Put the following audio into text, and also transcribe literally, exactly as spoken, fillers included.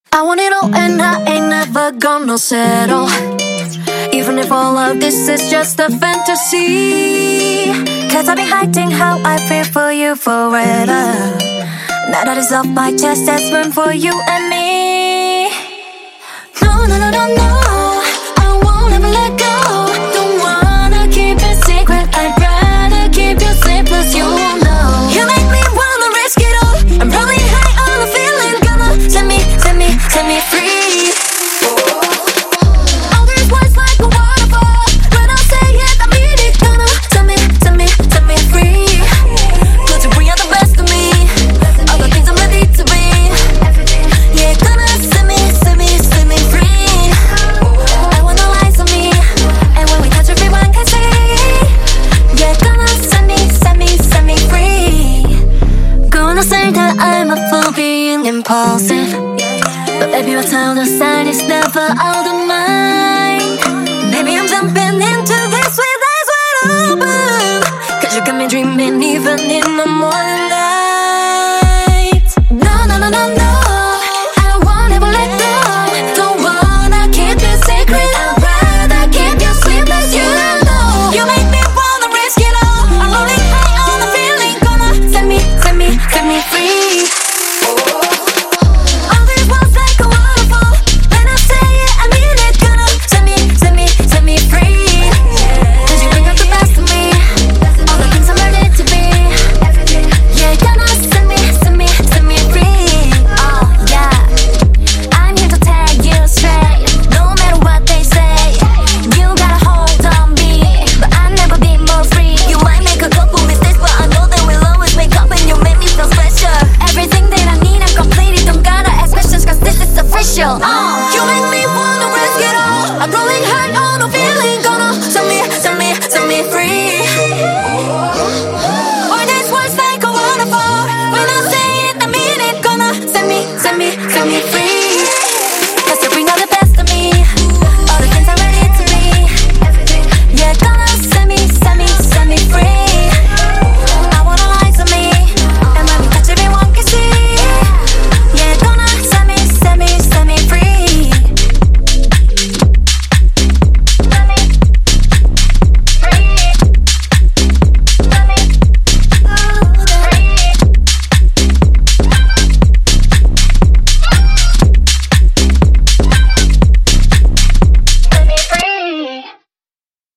I want it all and I ain't never gonna settle, even if all of this is just a fantasy. Cause I've been hiding how I feel for you forever. Now that it's off my chest, there's room for you and me. No, no, no, no, no, I won't ever let go. Don't wanna keep it secret, I'd rather keep you safe, plus you won't know. You make me wanna risk it all. I'm probably high on a feeling, gonna set me, set me, set me free. All these words like a waterfall. When I say it, I mean it. Gonna set me, set me, set me free. Cause you bring out the best of me, all the things I'm ready to be. Yeah, gonna set me, set me, set me free. I want no lies on me, and when we touch everyone can see. Yeah, gonna set me, set me, set me free. Gonna say that I'm a fool being impulsive, but baby, what's out of sight is never out of mind. Maybe I'm jumping into this with eyes wide open, cause you got me dreaming even in the morning light. No, no, no, no, no, I won't ever let go. Don't wanna keep it secret, I'd rather keep you sleepless, you know. You make me wanna risk it all. I'm rolling high on the feeling, gonna set me, set me, set me free. All these words like a waterfall. When I say it, I mean it. Gonna set me, set me, set me free. Cause you bring out the best of me, all the things I'm ready to be. Yeah, gonna set me, set me, set me free. Oh yeah, I'm here to tell you straight, no matter what they say. You got a hold on me, but I've never been more free. You might make a couple mistakes, but I know that we'll always make up, and you make me feel special. Everything that I need, I'm completed. Don't gotta ask questions, cause this is official. Oh